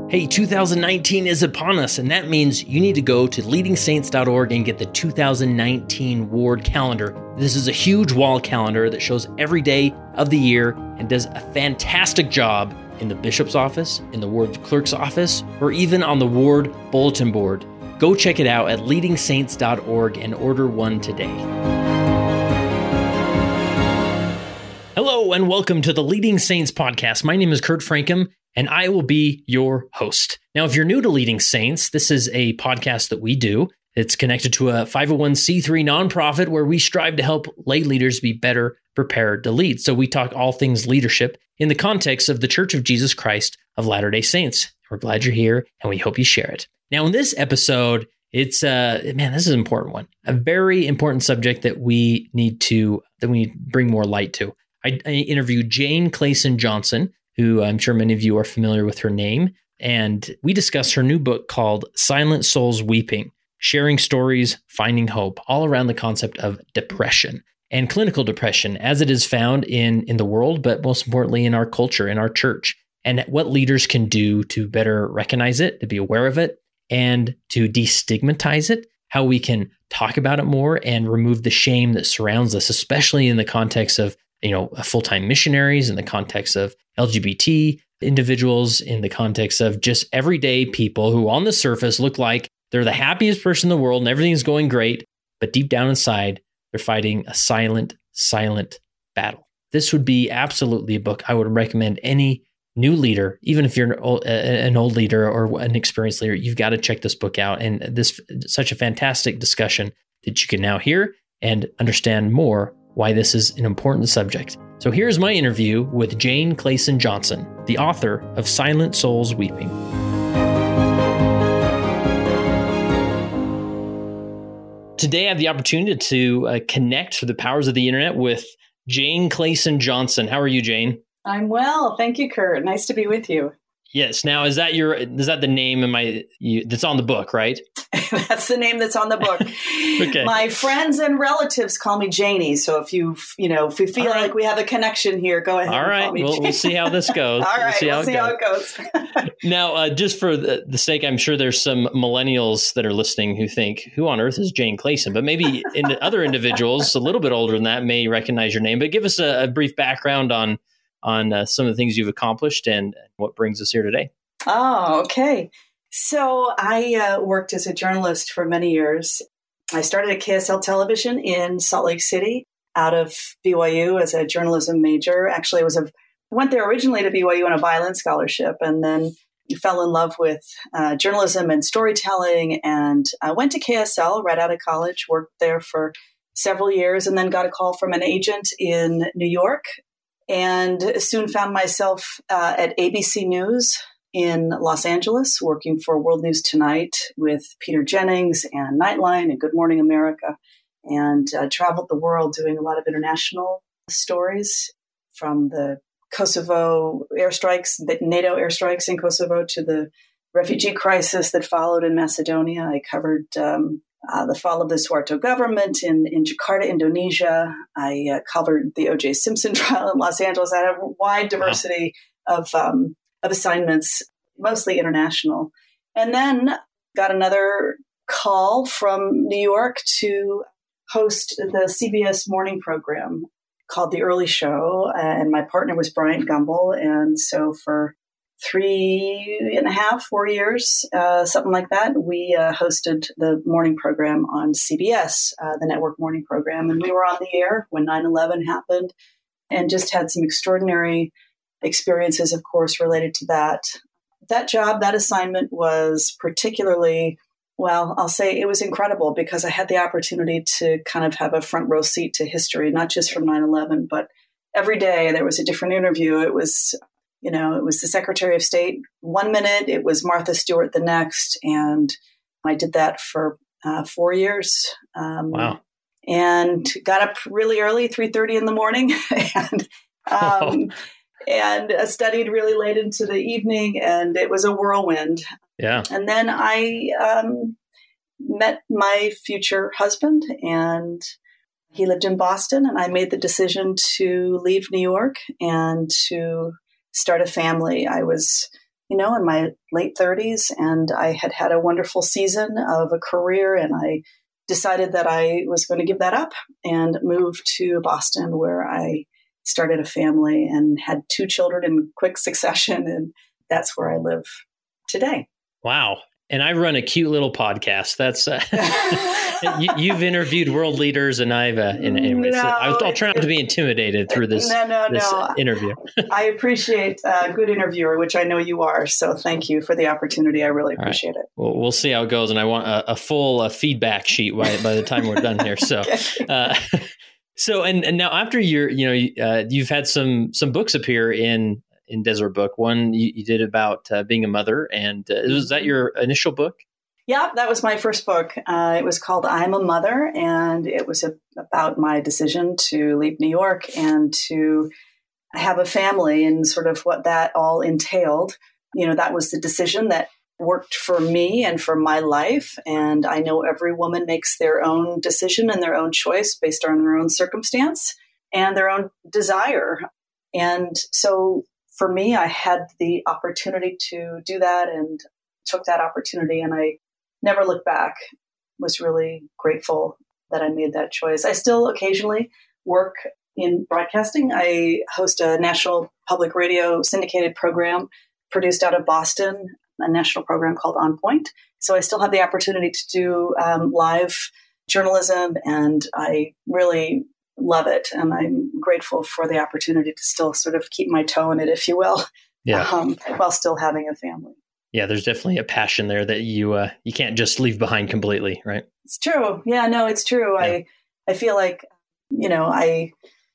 Hey, 2019 is upon us, and that means you need to go to leadingsaints.org and get the 2019 Ward Calendar. This is a huge wall calendar that shows every day of the year and does a fantastic job in the bishop's office, in the ward clerk's office, or even on the ward bulletin board. Go check it out at leadingsaints.org and order one today. Hello, and welcome to the Leading Saints podcast. My name is Kurt Frankham, and I will be your host. Now, if you're new to Leading Saints, this is a podcast that we do. It's connected to a 501c3 nonprofit where we strive to help lay leaders be better prepared to lead. So we talk all things leadership in the context of the Church of Jesus Christ of Latter-day Saints. We're glad you're here, and we hope you share it. Now, in this episode, this is an important one, a very important subject that we need to bring more light to. I interviewed Jane Clayson Johnson, who I'm sure many of you are familiar with her name, and we discussed her new book called Silent Souls Weeping, Sharing Stories, Finding Hope, all around the concept of depression and clinical depression as it is found in the world, but most importantly in our culture, in our church, and what leaders can do to better recognize it, to be aware of it, and to destigmatize it, how we can talk about it more and remove the shame that surrounds us, especially in the context of full-time missionaries, in the context of LGBT individuals, in the context of just everyday people who on the surface look like they're the happiest person in the world and everything's going great, but deep down inside, they're fighting a silent battle. This would be absolutely a book I would recommend any new leader, even if you're an old leader or an experienced leader, you've got to check this book out. And this such a fantastic discussion that you can now hear and understand more why this is an important subject. So here's my interview with Jane Clayson Johnson, the author of Silent Souls Weeping. Today I have the opportunity to connect through the powers of the internet with Jane Clayson Johnson. How are you, Jane? I'm well. Thank you, Kurt. Nice to be with you. Yes. Now, is that the name that's on the book, right? That's the name that's on the book. Okay. My friends and relatives call me Janie. So if we feel like we have a connection here, go ahead. All right. We'll see how this goes. All right. We'll see how it goes. Now, just for the sake, I'm sure there's some millennials that are listening who think, who on earth is Jane Clayson? But maybe other individuals a little bit older than that may recognize your name. But give us a brief background on some of the things you've accomplished and what brings us here today. Oh, okay. So I worked as a journalist for many years. I started at KSL Television in Salt Lake City out of BYU as a journalism major. Actually, I went there originally to BYU on a violin scholarship and then fell in love with journalism and storytelling. And I went to KSL right out of college, worked there for several years, and then got a call from an agent in New York. And soon found myself at ABC News in Los Angeles, working for World News Tonight with Peter Jennings and Nightline and Good Morning America, and traveled the world doing a lot of international stories from the Kosovo airstrikes, the NATO airstrikes in Kosovo, to the refugee crisis that followed in Macedonia. I covered the fall of the Suharto government in Jakarta, Indonesia. I covered the O.J. Simpson trial in Los Angeles. I had a wide diversity of assignments, mostly international. And then got another call from New York to host the CBS morning program called The Early Show. And my partner was Bryant Gumbel. And so for 3.5, 4 years, something like that, we hosted the morning program on CBS, the network morning program. And we were on the air when 9/11 happened and just had some extraordinary experiences, of course, related to that. That job, that assignment was particularly, well, I'll say it was incredible because I had the opportunity to kind of have a front row seat to history, not just from 9/11, but every day there was a different interview. It was the Secretary of State 1 minute, it was Martha Stewart the next. And I did that for 4 years. Wow. And got up really early, 3:30 in the morning, and studied really late into the evening. And it was a whirlwind. Yeah. And then I met my future husband, and he lived in Boston. And I made the decision to leave New York and to start a family. I was in my late 30s, and I had had a wonderful season of a career, and I decided that I was going to give that up and move to Boston, where I started a family and had 2 children in quick succession, and that's where I live today. Wow. And I run a cute little podcast. That's you've interviewed world leaders, and I've anyways. I'll try not to be intimidated through this interview. I appreciate a good interviewer, which I know you are. So thank you for the opportunity. I really appreciate it. Well, we'll see how it goes, and I want a full feedback sheet by the time we're done here. So, so and now after you've had some books appear in Deseret Book. One you did about being a mother, and was that your initial book? Yeah, that was my first book. It was called I'm a Mother, and it was about my decision to leave New York and to have a family and sort of what that all entailed. That was the decision that worked for me and for my life. And I know every woman makes their own decision and their own choice based on their own circumstance and their own desire. And so for me, I had the opportunity to do that and took that opportunity, and I never looked back. Was really grateful that I made that choice. I still occasionally work in broadcasting. I host a national public radio syndicated program produced out of Boston, a national program called On Point. So I still have the opportunity to do live journalism, and I really love it. And I'm grateful for the opportunity to still sort of keep my toe in it, if you will, while still having a family. Yeah, there's definitely a passion there that you can't just leave behind completely, right? It's true. Yeah, no, it's true. Yeah. I feel like, I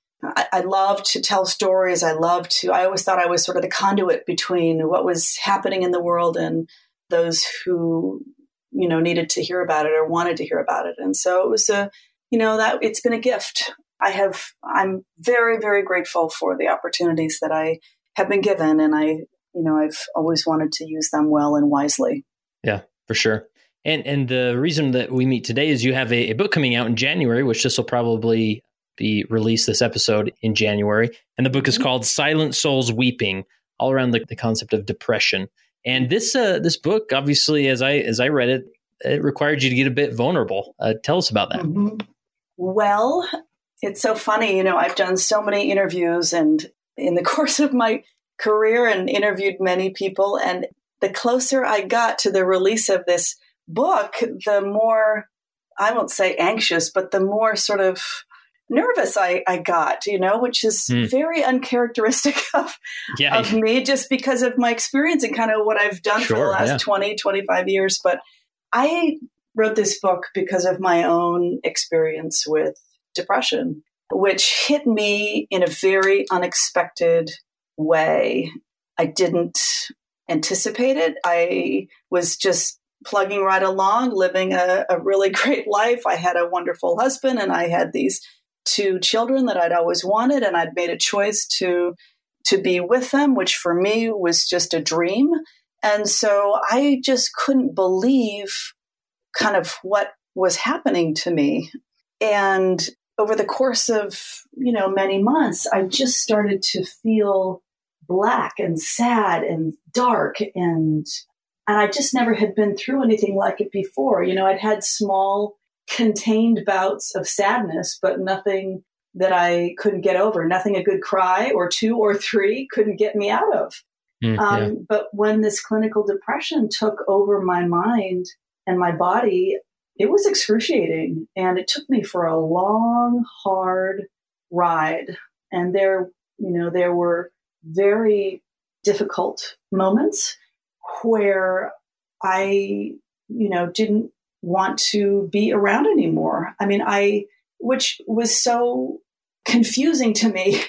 love to tell stories. I always thought I was sort of the conduit between what was happening in the world and those who, needed to hear about it or wanted to hear about it. And so it was that it's been a gift. I'm very, very grateful for the opportunities that I have been given, and I've always wanted to use them well and wisely. Yeah, for sure. And the reason that we meet today is you have a book coming out in January, which this will probably be released, this episode, in January. And the book is called Silent Souls Weeping, all around the concept of depression. And this book, obviously, as I read it, it required you to get a bit vulnerable. Tell us about that. Mm-hmm. Well, it's so funny. I've done so many interviews, and in the course of my career, and interviewed many people. And the closer I got to the release of this book, the more, I won't say anxious, but the more sort of nervous I got, which is very uncharacteristic of me, just because of my experience and kind of what I've done for the last 20, 25 years. But I wrote this book because of my own experience with depression, which hit me in a very unexpected way. I didn't anticipate it. I was just plugging right along, living a really great life. I had a wonderful husband, and I had these 2 children that I'd always wanted, and I'd made a choice to be with them, which for me was just a dream. And so I just couldn't believe kind of what was happening to me. And over the course of, many months, I just started to feel black and sad and dark. And I just never had been through anything like it before. I'd had small contained bouts of sadness, but nothing that I couldn't get over, nothing a good cry or 2 or 3 couldn't get me out of. But when this clinical depression took over my mind and my body, it was excruciating. And it took me for a long, hard ride. And there were very difficult moments where I, didn't want to be around anymore. I mean, which was so confusing to me.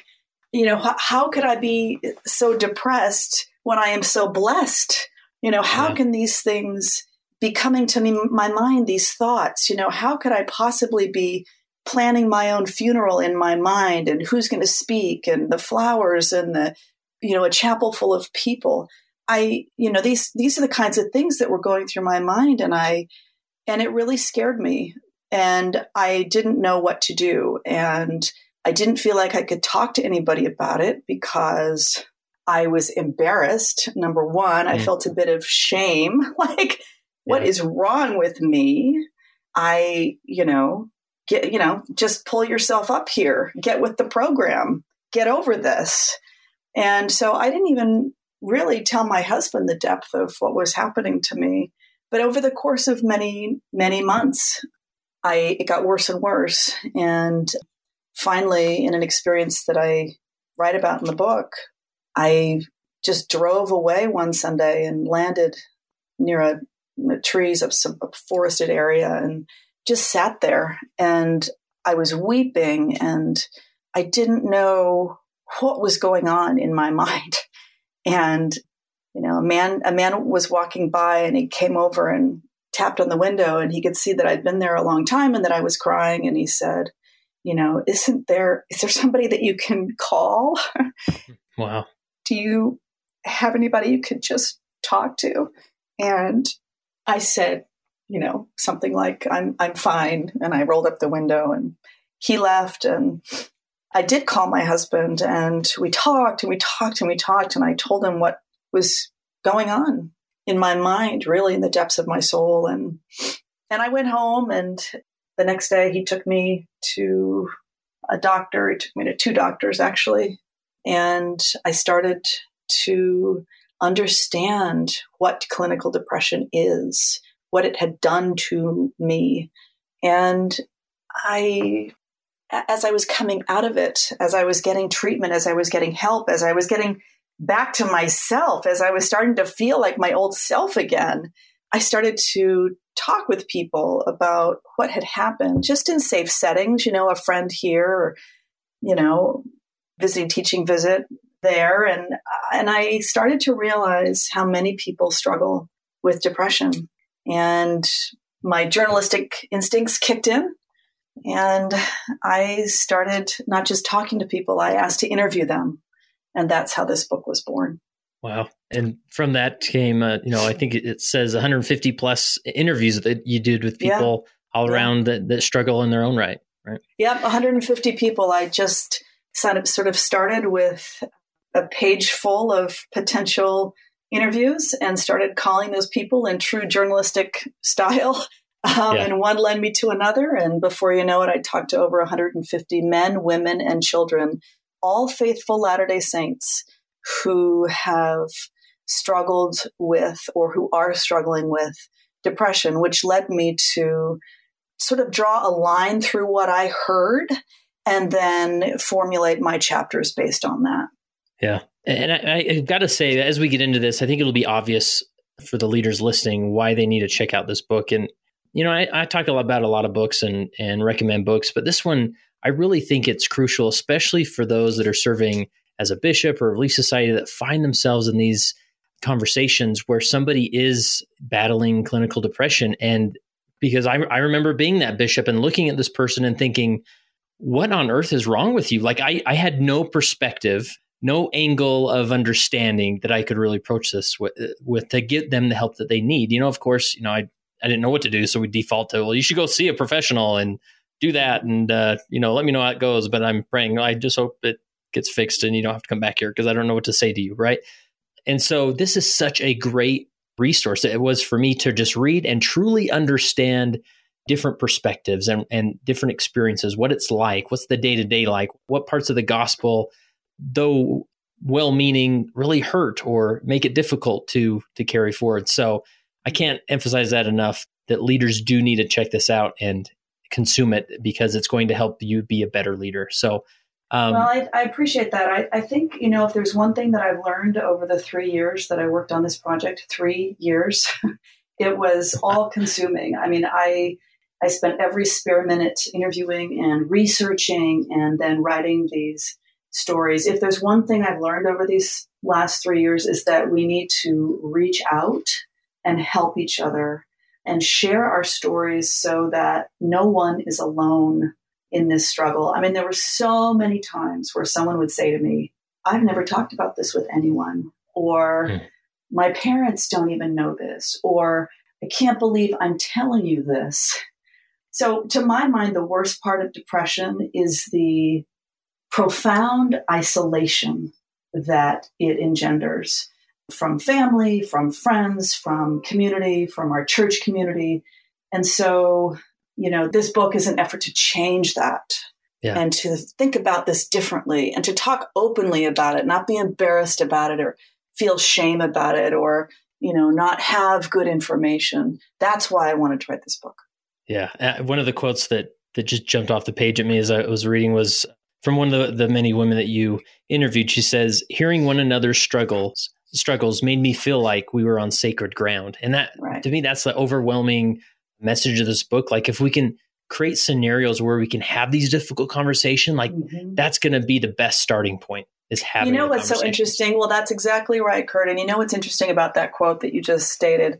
How could I be so depressed when I am so blessed? How can these things be coming to me, my mind, these thoughts? How could I possibly be planning my own funeral in my mind, and who's going to speak, and the flowers, and a chapel full of people? These are the kinds of things that were going through my mind, and it really scared me, and I didn't know what to do. And I didn't feel like I could talk to anybody about it because I was embarrassed. Number one, I felt a bit of shame. Like, what is wrong with me? Just pull yourself up here, get with the program, get over this. And so I didn't even really tell my husband the depth of what was happening to me. But over the course of many, many months, it got worse and worse. And finally, in an experience that I write about in the book, I just drove away one Sunday and landed near the trees of some forested area and just sat there. And I was weeping, and I didn't know what was going on in my mind. And, a man was walking by, and he came over and tapped on the window, and he could see that I'd been there a long time and that I was crying. And he said, is there somebody that you can call? Wow. Do you have anybody you could just talk to? And I said, something like, I'm fine. And I rolled up the window, and he left. And I did call my husband, and we talked and we talked and we talked. And I told him what was going on in my mind, really in the depths of my soul. And I went home, and the next day he took me to a doctor. He took me to two doctors, actually. And I started to understand what clinical depression is, what it had done to me. And as I was coming out of it, as I was getting treatment, as I was getting help, as I was getting back to myself, as I was starting to feel like my old self again, I started to talk with people about what had happened, just in safe settings, a friend here, or, visiting teaching visit there. And I started to realize how many people struggle with depression. And my journalistic instincts kicked in. And I started not just talking to people, I asked to interview them. And that's how this book was born. Wow. And from that came, I think it says 150 plus interviews that you did with people all around that struggle in their own right? Yep, 150 people. I just sort of started with a page full of potential interviews and started calling those people in true journalistic style. And one led me to another. And before you know it, I talked to over 150 men, women, and children, all faithful Latter-day Saints who have struggled with or who are struggling with depression, which led me to sort of draw a line through what I heard and then formulate my chapters based on that. Yeah. And I've got to say, as we get into this, I think it'll be obvious for the leaders listening why they need to check out this book. And, I talk about a lot of books and recommend books, but this one, I really think it's crucial, especially for those that are serving as a bishop or relief society that find themselves in these conversations where somebody is battling clinical depression. And because I remember being that bishop and looking at this person and thinking, what on earth is wrong with you? Like I had no perspective, no angle of understanding that I could really approach this with to get them the help that they need. Of course, I didn't know what to do. So we default to, well, you should go see a professional and do that. And, let me know how it goes. But I'm praying, I just hope it gets fixed and you don't have to come back here because I don't know what to say to you. Right. And so this is such a great resource. It was for me to just read and truly understand different perspectives and different experiences, what it's like, what's the day-to-day like, what parts of the gospel, though well-meaning, really hurt or make it difficult to carry forward. So I can't emphasize that enough, that leaders do need to check this out and consume it because it's going to help you be a better leader. So, well, I appreciate that. I think, if there's one thing that I've learned over the 3 years that I worked on this project, 3 years, it was all consuming. I mean, I spent every spare minute interviewing and researching and then writing these stories. If there's one thing I've learned over these last 3 years is that we need to reach out and help each other and share our stories so that no one is alone in this struggle. I mean, there were so many times where someone would say to me, I've never talked about this with anyone, or my parents don't even know this, or I can't believe I'm telling you this. So to my mind, the worst part of depression is the profound isolation that it engenders from family, from friends, from community, from our church community. And so, this book is an effort to change that and to think about this differently and to talk openly about it, not be embarrassed about it or feel shame about it or, not have good information. That's why I wanted to write this book. Yeah. One of the quotes that just jumped off the page at me as I was reading was from one of the many women that you interviewed. She says, hearing one another's struggles made me feel like we were on sacred ground. And that, to me, that's the overwhelming message of this book. Like if we can create scenarios where we can have these difficult conversations, like that's going to be the best starting point is having what's so interesting? Well, that's exactly right, Kurt. And what's interesting about that quote that you just stated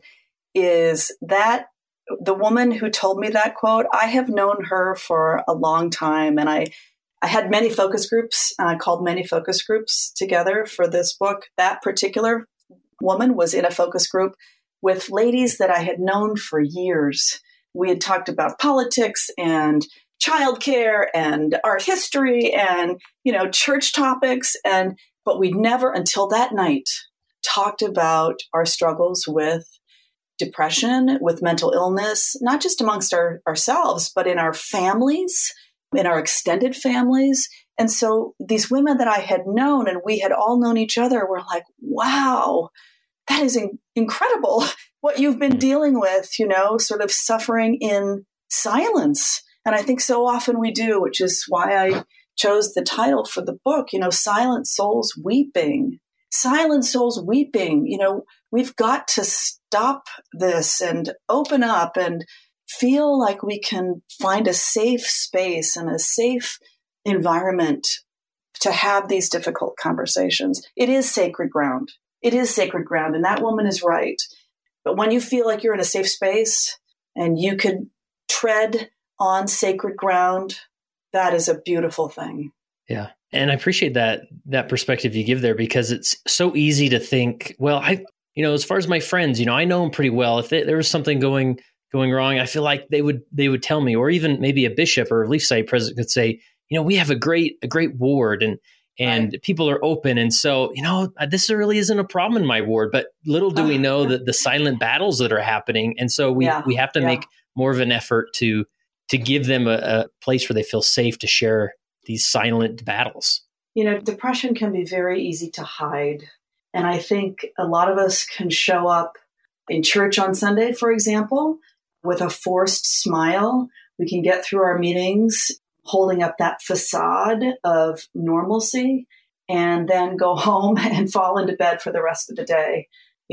is that the woman who told me that quote, I have known her for a long time. And I had many focus groups, and I called many focus groups together for this book. That particular woman was in a focus group with ladies that I had known for years. We had talked about politics and childcare and art history and, church topics. But we'd never until that night talked about our struggles with depression, with mental illness, not just amongst ourselves, but in our families, in our extended families. And so these women that I had known and we had all known each other were like, wow, that is incredible what you've been dealing with, sort of suffering in silence. And I think so often we do, which is why I chose the title for the book, Silent Souls Weeping. Silent Souls Weeping. We've got to stop this and open up and feel like we can find a safe space and a safe environment to have these difficult conversations. It is sacred ground. It is sacred ground. And that woman is right. But when you feel like you're in a safe space and you could tread on sacred ground, that is a beautiful thing. Yeah. And I appreciate that perspective you give there, because it's so easy to think, well, as far as my friends, I know them pretty well. If there was something going wrong, I feel like they would tell me, or even maybe a bishop or a Relief Society president could say, we have a great ward and right. People are open. And so, this really isn't a problem in my ward, but little do we know that the silent battles that are happening. And so we have to make more of an effort to give them a place where they feel safe to share these silent battles. Depression can be very easy to hide. And I think a lot of us can show up in church on Sunday, for example, with a forced smile. We can get through our meetings holding up that facade of normalcy and then go home and fall into bed for the rest of the day.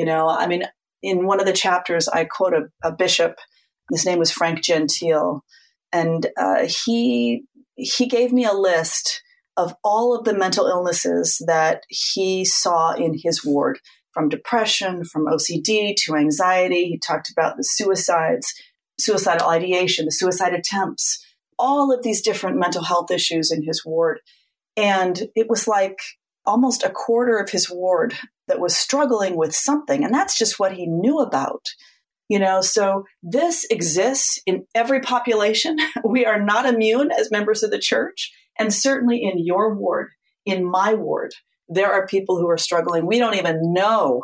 In one of the chapters, I quote a bishop. His name was Frank Gentile. And he gave me a list of all of the mental illnesses that he saw in his ward, from depression, from OCD to anxiety. He talked about the suicidal ideation, the suicide attempts, all of these different mental health issues in his ward. And it was like almost a quarter of his ward that was struggling with something. And that's just what he knew about. So this exists in every population. We are not immune as members of the church. And certainly in your ward, in my ward, there are people who are struggling. We don't even know.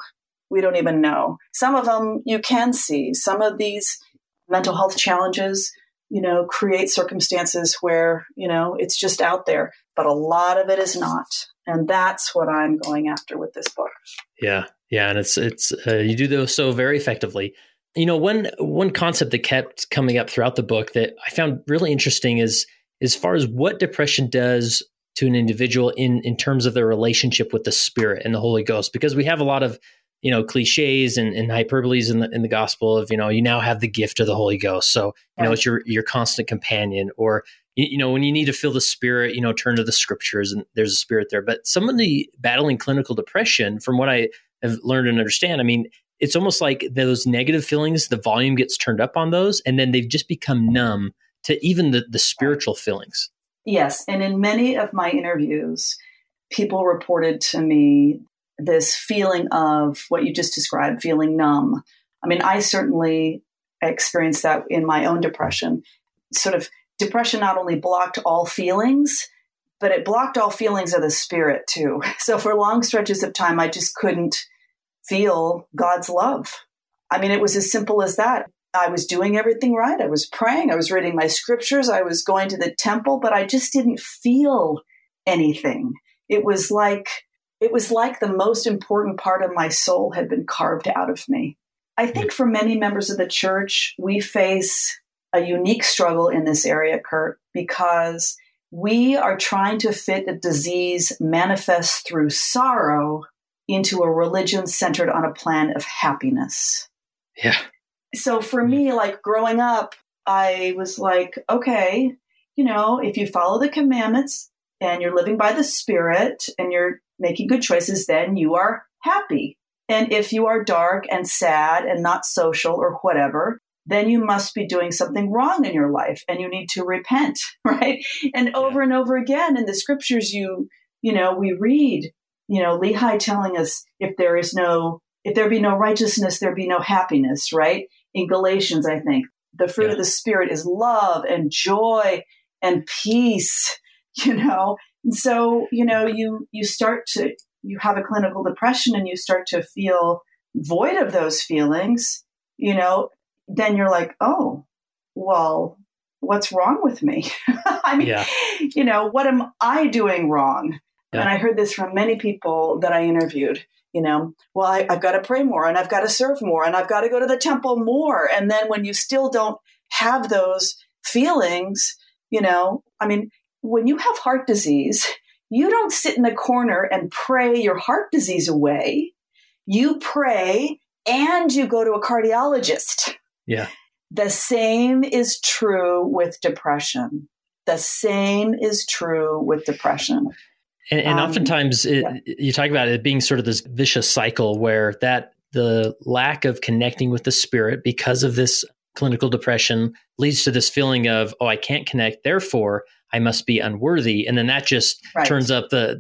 Some of them you can see. Some of these mental health challenges, create circumstances where, it's just out there. But a lot of it is not. And that's what I'm going after with this book. Yeah. And it's you do those so very effectively. One concept that kept coming up throughout the book that I found really interesting is as far as what depression does to an individual in terms of their relationship with the Spirit and the Holy Ghost, because we have a lot of, cliches and hyperboles in the gospel of, you now have the gift of the Holy Ghost. So, it's your constant companion, or, when you need to feel the Spirit, turn to the scriptures and there's a Spirit there. But some of the battling clinical depression, from what I have learned and understand, it's almost like those negative feelings, the volume gets turned up on those, and then they've just become numb to even the spiritual feelings. Yes. And in many of my interviews, people reported to me this feeling of what you just described, feeling numb. I certainly experienced that in my own depression. Sort of depression not only blocked all feelings, but it blocked all feelings of the spirit too. So for long stretches of time, I just couldn't feel God's love. I mean, it was as simple as that. I was doing everything right. I was praying. I was reading my scriptures. I was going to the temple, but I just didn't feel anything. It was like the most important part of my soul had been carved out of me. I think for many members of the church, we face a unique struggle in this area, Kurt, because we are trying to fit a disease manifest through sorrow into a religion centered on a plan of happiness. Yeah. So for me, like growing up, I was like, okay, if you follow the commandments and you're living by the Spirit and you're making good choices, then you are happy. And if you are dark and sad and not social or whatever, then you must be doing something wrong in your life and you need to repent, right? And over and over again in the scriptures, we read, Lehi telling us, if there be no righteousness, there be no happiness, right? In Galatians, I think the fruit of the Spirit is love and joy and peace, And so, you have a clinical depression and you start to feel void of those feelings, then you're like, oh, well, what's wrong with me? I mean, what am I doing wrong? Yeah. And I heard this from many people that I interviewed, well, I've got to pray more and I've got to serve more and I've got to go to the temple more. And then when you still don't have those feelings, when you have heart disease, you don't sit in the corner and pray your heart disease away. You pray and you go to a cardiologist. Yeah. The same is true with depression. And oftentimes you talk about it being sort of this vicious cycle where the lack of connecting with the Spirit because of this clinical depression leads to this feeling of, oh, I can't connect, therefore I must be unworthy. And then that just turns up the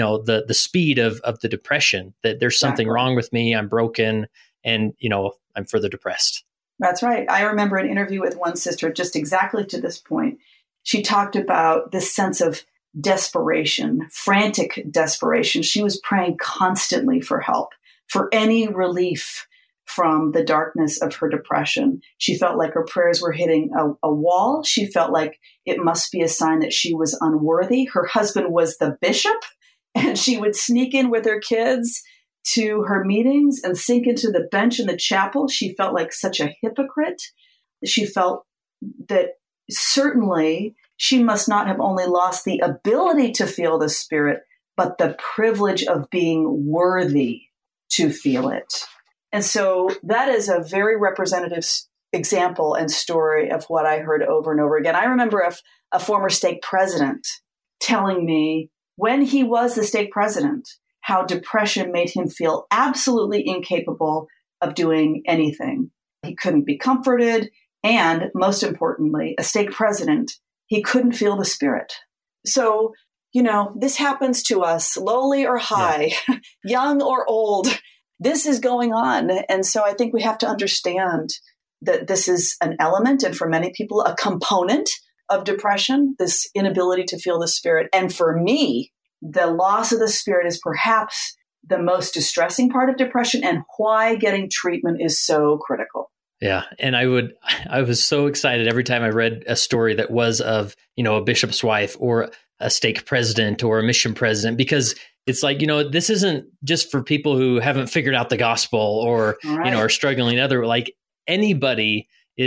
speed of the depression, that there's something wrong with me, I'm broken, and, I'm further depressed. That's right. I remember an interview with one sister just exactly to this point. She talked about this sense of desperation, frantic desperation. She was praying constantly for help, for any relief from the darkness of her depression. She felt like her prayers were hitting a wall. She felt like it must be a sign that she was unworthy. Her husband was the bishop, and she would sneak in with her kids to her meetings and sink into the bench in the chapel. She felt like such a hypocrite. She felt that certainly she must not have only lost the ability to feel the Spirit, but the privilege of being worthy to feel it. And so that is a very representative example and story of what I heard over and over again. I remember a former stake president telling me when he was the stake president, how depression made him feel absolutely incapable of doing anything. He couldn't be comforted. And most importantly, a stake president, he couldn't feel the Spirit. So, this happens to us, lowly or high, young or old. This is going on. And so I think we have to understand that this is an element, and for many people, a component of depression, this inability to feel the Spirit. And for me, the loss of the Spirit is perhaps the most distressing part of depression, and why getting treatment is so critical. Yeah. And I was so excited every time I read a story that was of, a bishop's wife or a stake president or a mission president, because it's like, this isn't just for people who haven't figured out the gospel or, are struggling like anybody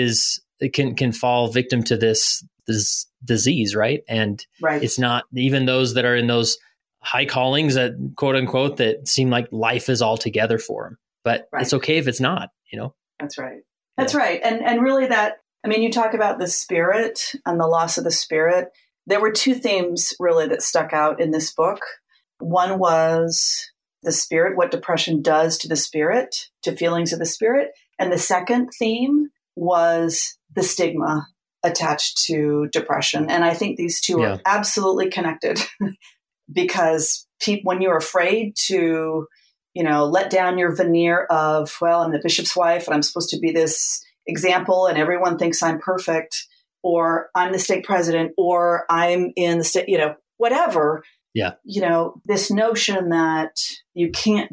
can fall victim to this disease. Right. And it's not even those that are in those high callings that quote unquote, that seem like life is all together for them, but it's okay if it's not, That's right. That's right. And really you talk about the Spirit and the loss of the Spirit. There were two themes really that stuck out in this book. One was the Spirit, what depression does to the Spirit, to feelings of the Spirit. And the second theme was the stigma attached to depression. And I think these two are absolutely connected because when you're afraid to let down your veneer of, well, I'm the bishop's wife and I'm supposed to be this example and everyone thinks I'm perfect, or I'm the stake president, or I'm in the state, whatever. Yeah. This notion that you can't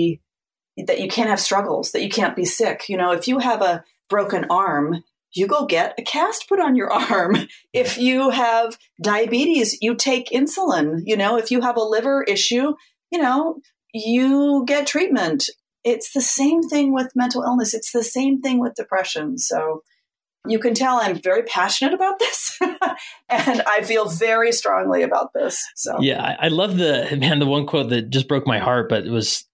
have struggles, that you can't be sick. If you have a broken arm, you go get a cast put on your arm. If you have diabetes, you take insulin. If you have a liver issue, you get treatment. It's the same thing with mental illness. It's the same thing with depression. So you can tell I'm very passionate about this and I feel very strongly about this. So yeah, I love the one quote that just broke my heart, but it was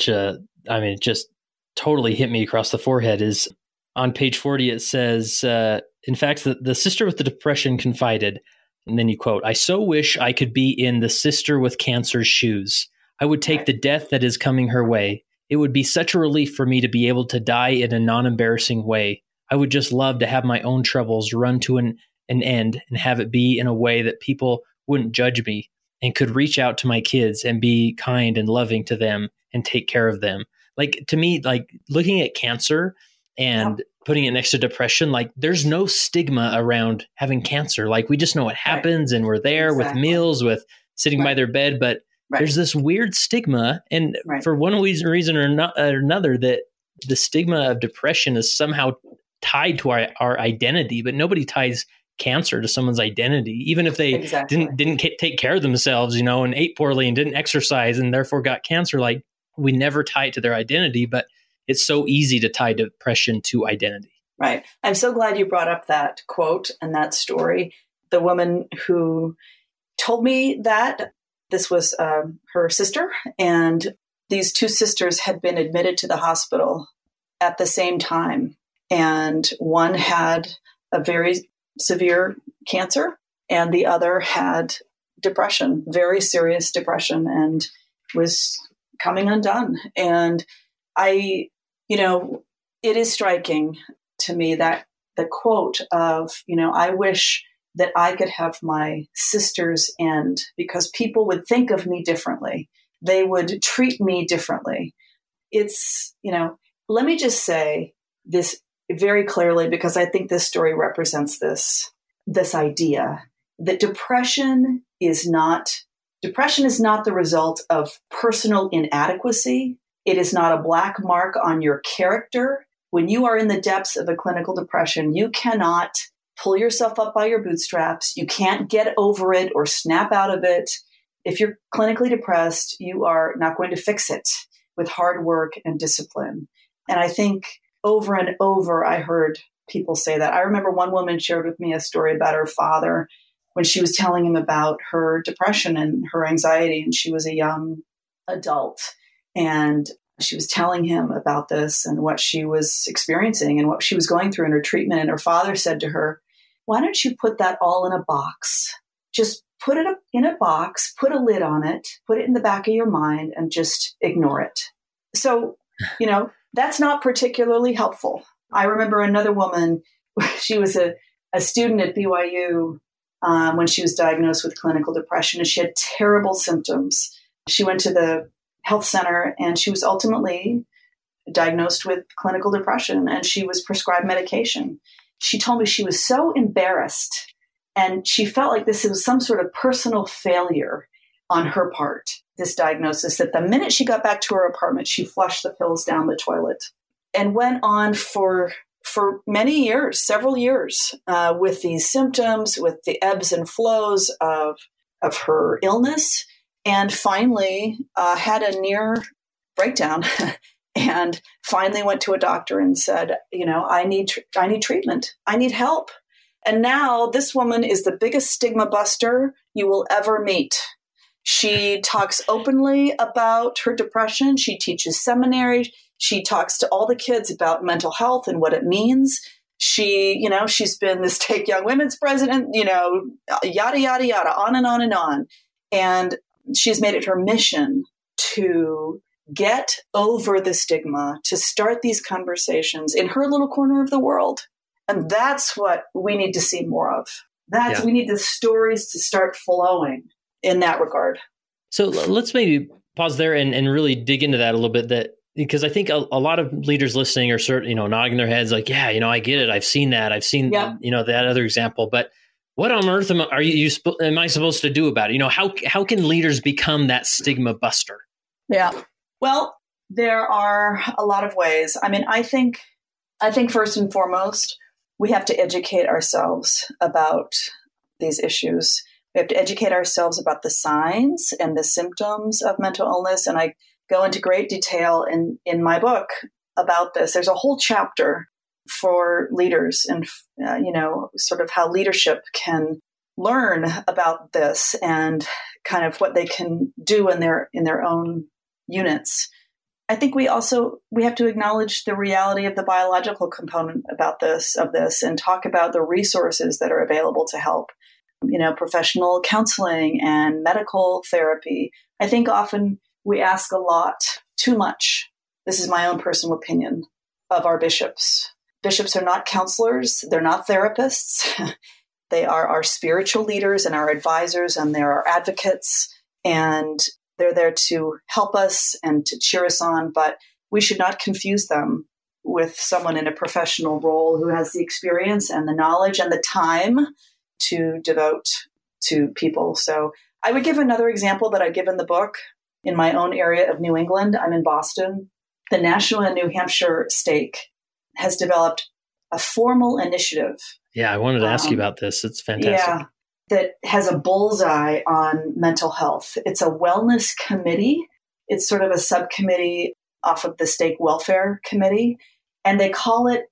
it just totally hit me across the forehead is on page 40. It says, in fact, the sister with the depression confided, and then you quote, "I so wish I could be in the sister with cancer's shoes. I would take the death that is coming her way. It would be such a relief for me to be able to die in a non-embarrassing way. I would just love to have my own troubles run to an end and have it be in a way that people wouldn't judge me and could reach out to my kids and be kind and loving to them and take care of them." Like, to me, like looking at cancer and putting it next to depression, like there's no stigma around having cancer. Like, we just know what happens and we're there with meals, with sitting by their bed, but there's this weird stigma. And for one reason or another, that the stigma of depression is somehow tied to our identity, but nobody ties cancer to someone's identity, even if they didn't take care of themselves, and ate poorly and didn't exercise and therefore got cancer. Like, we never tie it to their identity, but it's so easy to tie depression to identity. Right. I'm so glad you brought up that quote and that story. The woman who told me that, this was her sister, and these two sisters had been admitted to the hospital at the same time. And one had a very severe cancer and the other had depression, very serious depression, and was coming undone. And it is striking to me that the quote of, I wish that I could have my sister's end, because people would think of me differently. They would treat me differently. It's, let me just say this very clearly, because I think this story represents this idea that depression is not the result of personal inadequacy. It is not a black mark on your character. When you are in the depths of a clinical depression, you cannot pull yourself up by your bootstraps. You can't get over it or snap out of it. If you're clinically depressed, you are not going to fix it with hard work and discipline. And I think over and over, I heard people say that. I remember one woman shared with me a story about her father when she was telling him about her depression and her anxiety, and she was a young adult. And she was telling him about this and what she was experiencing and what she was going through in her treatment. And her father said to her, "Why don't you put that all in a box? Just put it in a box, put a lid on it, put it in the back of your mind, and just ignore it." So, that's not particularly helpful. I remember another woman, she was a student at BYU when she was diagnosed with clinical depression, and she had terrible symptoms. She went to the health center and she was ultimately diagnosed with clinical depression, and she was prescribed medication. She told me she was so embarrassed and she felt like this was some sort of personal failure on her part, this diagnosis, that the minute she got back to her apartment, she flushed the pills down the toilet, and went on for many years, several years, with these symptoms, with the ebbs and flows of her illness, and finally had a near breakdown and finally went to a doctor and said, I need treatment. I need help. And now this woman is the biggest stigma buster you will ever meet. She talks openly about her depression. She teaches seminary. She talks to all the kids about mental health and what it means. She's been this Take Young Women's president, yada, yada, yada, on and on and on. And she's made it her mission to get over the stigma, to start these conversations in her little corner of the world. And that's what we need to see more of. We need the stories to start flowing in that regard. So let's maybe pause there and really dig into that a little bit, because I think a lot of leaders listening are nodding their heads like, yeah, I get it. I've seen that. I've seen, that other example. But What on earth am I supposed to do about it? How can leaders become that stigma buster? Yeah. Well, there are a lot of ways. I mean, I think first and foremost, we have to educate ourselves about these issues. We have to educate ourselves about the signs and the symptoms of mental illness. And I go into great detail in my book about this. There's a whole chapter for leaders and, sort of how leadership can learn about this and kind of what they can do in their own units. I think we have to acknowledge the reality of the biological component of this and talk about the resources that are available to help, professional counseling and medical therapy. I think often we ask a lot, too much. This is my own personal opinion, of our bishops. Bishops are not counselors. They're not therapists. They are our spiritual leaders and our advisors, and they're our advocates. And they're there to help us and to cheer us on, but we should not confuse them with someone in a professional role who has the experience and the knowledge and the time to devote to people. So I would give another example that I give in the book in my own area of New England. I'm in Boston. The Nashua, New Hampshire stake has developed a formal initiative. Yeah, I wanted to ask you about this. It's fantastic. Yeah, that has a bullseye on mental health. It's a wellness committee. It's sort of a subcommittee off of the stake welfare committee. And they call it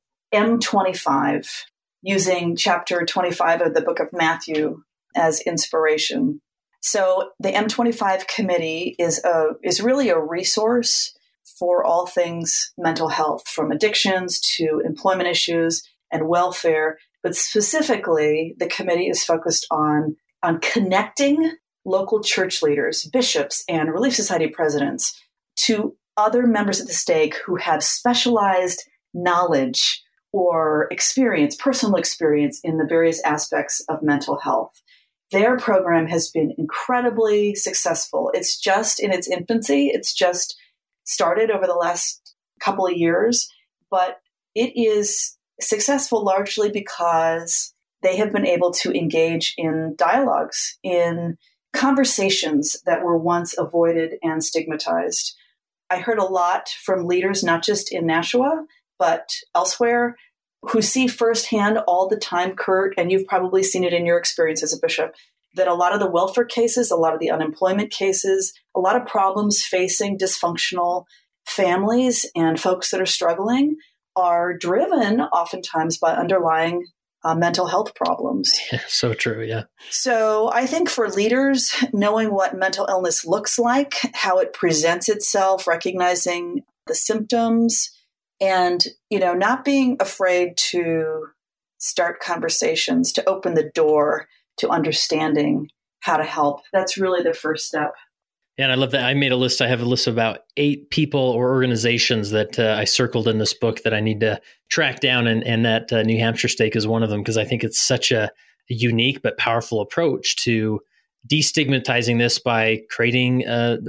M25, using chapter 25 of the book of Matthew as inspiration. So the M25 committee is really a resource for all things mental health, from addictions to employment issues and welfare. But specifically, the committee is focused on connecting local church leaders, bishops, and Relief Society presidents to other members of the stake who have specialized knowledge or experience, personal experience in the various aspects of mental health. Their program has been incredibly successful. It's just in its infancy. It's just started over the last couple of years, but it is successful largely because they have been able to engage in dialogues, in conversations that were once avoided and stigmatized. I heard a lot from leaders, not just in Nashua, but elsewhere, who see firsthand all the time, Kurt, and you've probably seen it in your experience as a bishop, that a lot of the welfare cases, a lot of the unemployment cases, a lot of problems facing dysfunctional families and folks that are struggling are driven oftentimes by underlying mental health problems. Yeah, so true, yeah. So I think for leaders, knowing what mental illness looks like, how it presents itself, recognizing the symptoms, and, not being afraid to start conversations, to open the door to understanding how to help. That's really the first step. Yeah, and I love that. I made a list. I have a list of about 8 people or organizations that I circled in this book that I need to track down, and that New Hampshire stake is one of them, because I think it's such a unique but powerful approach to destigmatizing this by creating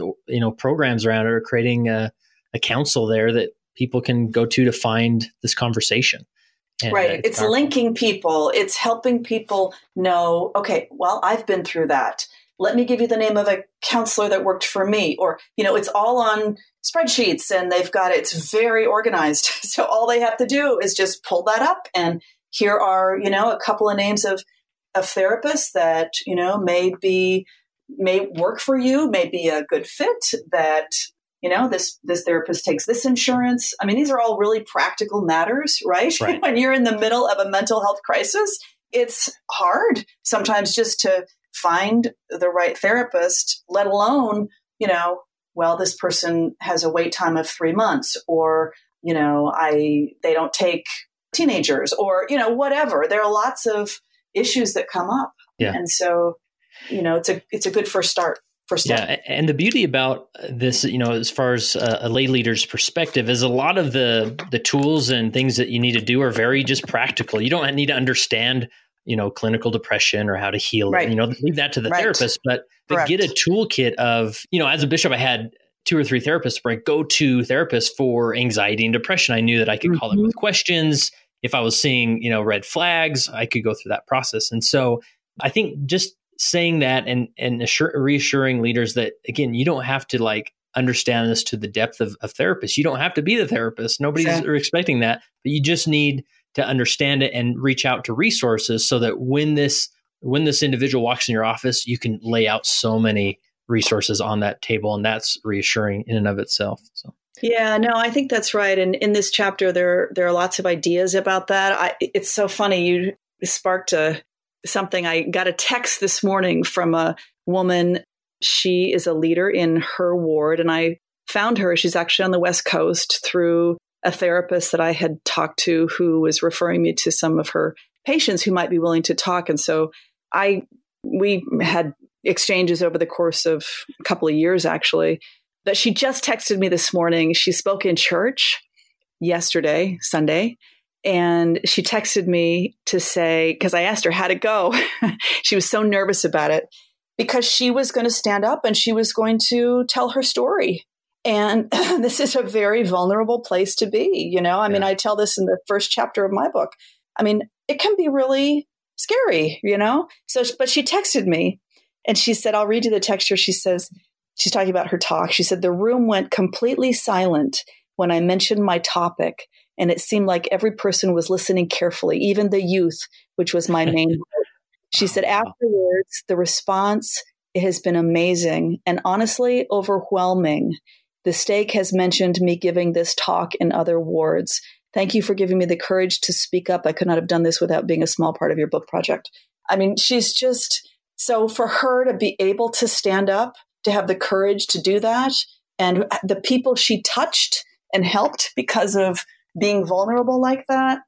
programs around it, or creating a council there that people can go to find this conversation. And, right. It's linking people. It's helping people know, okay, well, I've been through that. Let me give you the name of a counselor that worked for me. Or, it's all on spreadsheets and it's very organized. So all they have to do is just pull that up. And here are, a couple of names of therapists that, may work for you, may be a good fit, that, this therapist takes this insurance. I mean, these are all really practical matters, right? When you're in the middle of a mental health crisis, it's hard sometimes just to find the right therapist, let alone, this person has a wait time of 3 months, or, they don't take teenagers, or, whatever. There are lots of issues that come up. Yeah. And so, it's a good first start. Yeah. And the beauty about this, as far as a lay leader's perspective, is a lot of the tools and things that you need to do are very just practical. You don't need to understand, clinical depression or how to heal it. Leave that to the therapist, but get a toolkit of, as a bishop, I had 2 or 3 therapists, my go-to therapists for anxiety and depression. I knew that I could call them with questions. If I was seeing, red flags, I could go through that process. And so I think just saying that and reassuring leaders that, again, you don't have to like understand this to the depth of therapists. You don't have to be the therapist. Nobody's expecting that, but you just need to understand it and reach out to resources so that when this individual walks in your office, you can lay out so many resources on that table. And that's reassuring in and of itself. So. Yeah, no, I think that's right. And in this chapter, there are lots of ideas about that. It's so funny. You sparked something. I got a text this morning from a woman. She is a leader in her ward, and I found her. She's actually on the West Coast through a therapist that I had talked to who was referring me to some of her patients who might be willing to talk. And so we had exchanges over the course of a couple of years, actually. But she just texted me this morning. She spoke in church yesterday, Sunday, and she texted me to say, because I asked her how'd it go. She was so nervous about it because she was going to stand up and she was going to tell her story. And this is a very vulnerable place to be. I mean, I tell this in the first chapter of my book. I mean, it can be really scary, So, but she texted me and she said, I'll read you the text here. She says, she's talking about her talk. She said, the room went completely silent when I mentioned my topic. And it seemed like every person was listening carefully, even the youth, which was my main hope. She said, afterwards, the response has been amazing and honestly overwhelming. The stake has mentioned me giving this talk in other wards. Thank you for giving me the courage to speak up. I could not have done this without being a small part of your book project. I mean, she's just, so for her to be able to stand up, to have the courage to do that, and the people she touched and helped because of being vulnerable like that,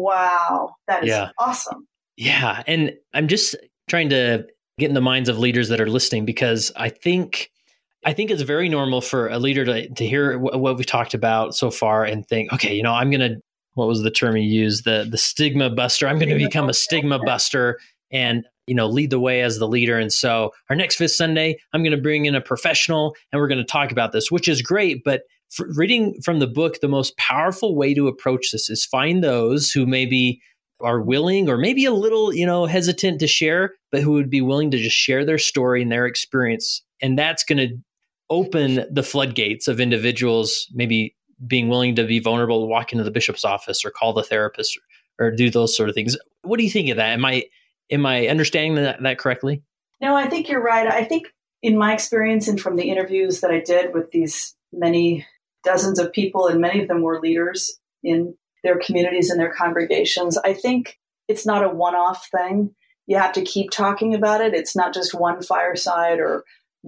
wow, that is awesome. Yeah. And I'm just trying to get in the minds of leaders that are listening, because I think it's very normal for a leader to hear what we've talked about so far and think, okay, I'm going to, what was the term you used? The stigma buster. I'm going to become a stigma buster and, lead the way as the leader. And so our next Fifth Sunday, I'm going to bring in a professional and we're going to talk about this, which is great. But reading from the book, the most powerful way to approach this is find those who maybe are willing or maybe a little, hesitant to share, but who would be willing to just share their story and their experience. And that's going to open the floodgates of individuals maybe being willing to be vulnerable, to walk into the bishop's office or call the therapist or do those sort of things. What do you think of that? Am I understanding that correctly? No, I think you're right. I think in my experience and from the interviews that I did with these many dozens of people, and many of them were leaders in their communities and their congregations, I think it's not a one-off thing. You have to keep talking about it. It's not just one fireside or